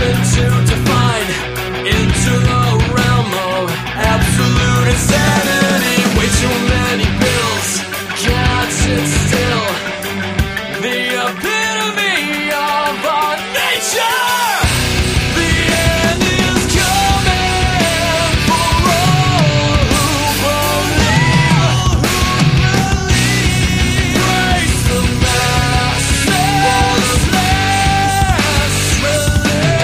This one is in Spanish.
to define into the realm of absolute insanity.